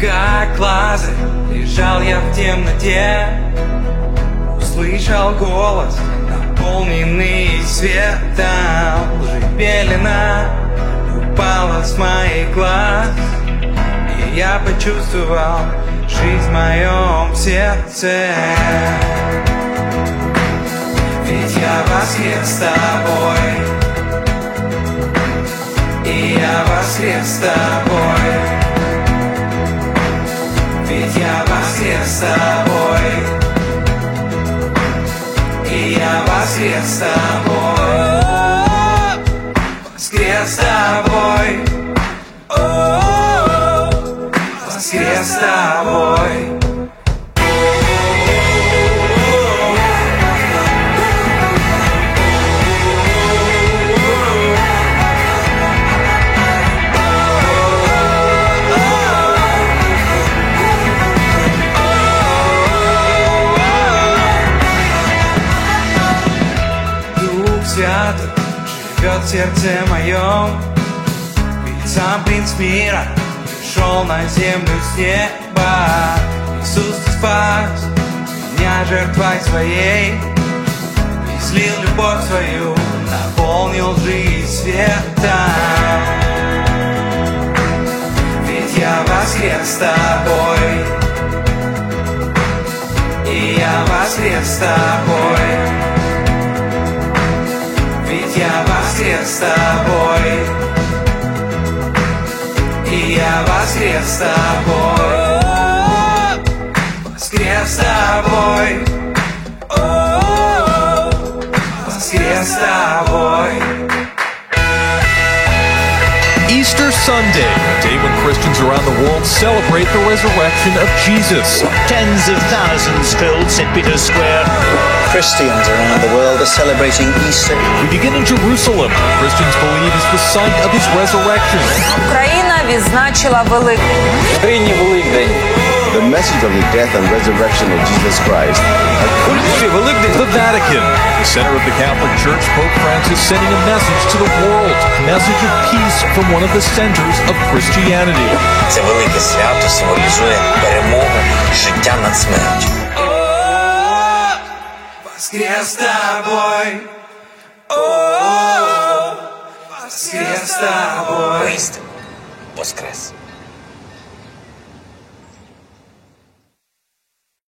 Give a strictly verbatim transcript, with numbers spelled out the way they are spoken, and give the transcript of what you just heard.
как лазарь, лежал я в темноте. Услышал голос, наполненный светом. Лжи пелена упала с моих глаз, и я почувствовал жизнь в моем сердце. Ведь я воскрес с тобой, и я воскрес с тобой. Ведь я воскрес с тобой, и я воскрес с тобой. Воскрес с тобой, воскрес с тобой. Святый живет в сердце моем, ведь сам принц мира пришел на землю с неба. Иисус, ты спас меня жертвой своей, и слил любовь свою, наполнил жизнь светом. Ведь я воскрес с тобой, и я воскрес с тобой. Ведь я воскрес с тобой, и я воскрес с тобой. Воскрес с тобой, воскрес с тобой. Easter Sunday, a day when Christians around the world celebrate the resurrection of Jesus. Tens of thousands filled Saint Peter's Square. Christians around the world are celebrating Easter. We begin in Jerusalem, where Christians believe is the site of his resurrection. Україна відзначила Великдень. The message of the death and resurrection of Jesus Christ. The Vatican, the center of the Catholic Church, Pope Francis sending a message to the world, a message of peace from one of the centers of Christianity. Це велике свято символізує перемогу життя над смертю. Воскрес с тобой, воскрес с тобой. Воістину воскрес.